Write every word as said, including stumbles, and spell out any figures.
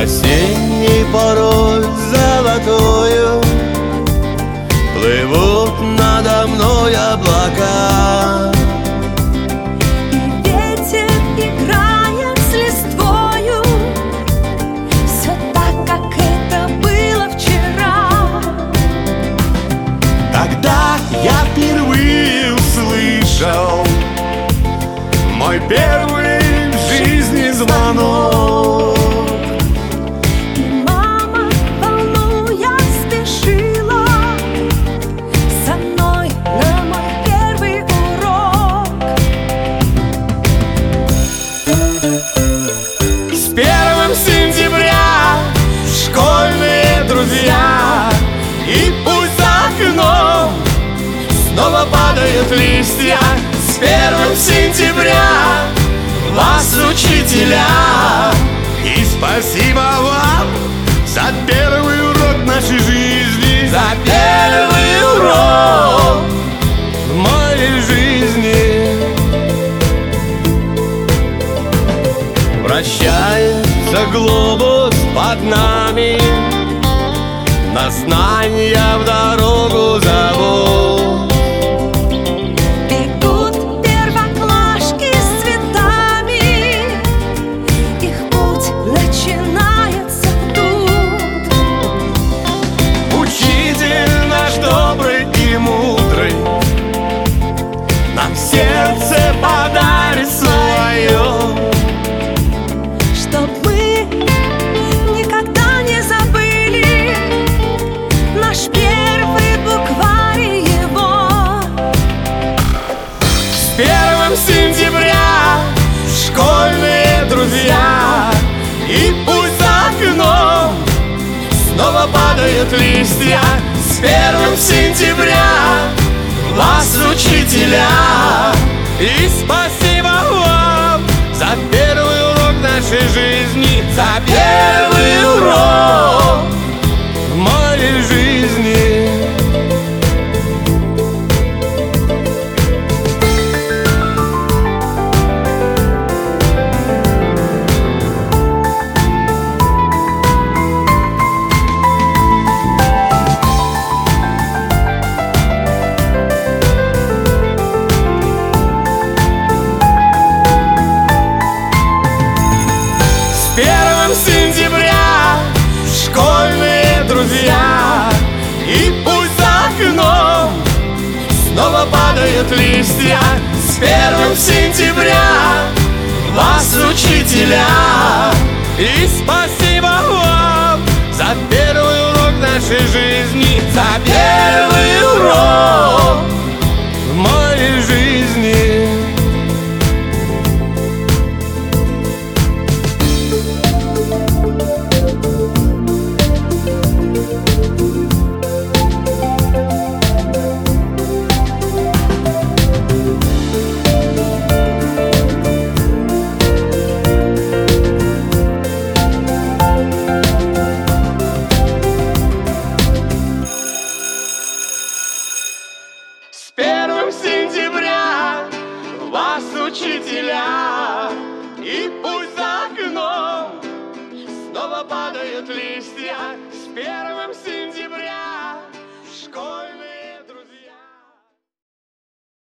осенней порой золотою плывут надо мной облака. И ветер играет с листвою, все так, как это было вчера. Тогда я впервые услышал мой первый в жизни звонок. И мама, волнуя, спешила со мной на мой первый урок. С первым сентября школьные друзья, и пусть за окном снова падают листья. С первым сентября вас, учителя, и спасибо вам за первый урок нашей жизни, за первый урок в моей жизни. Вращается глобус под нами, нас знания в дорогу зовут. Бегут первоклашки с цветами, их путь начинается тут. Учитель наш добрый и мудрый нам сердце подарит свое, Чтоб мы никогда не забыли наш первый букварь его. с первым сентября школьные друзья, и пусть за окном снова падают листья. С первым сентября вас, учителя, и спасибо вам за первый урок нашей жизни, за первый урок в моей жизни. С первым сентября школьные друзья, и пусть за окном снова падают листья. С первым сентября вас, учителя, и спасибо вам за первый урок нашей жизни, за первый урок в моей жизни. С первым сентября вас, учителя,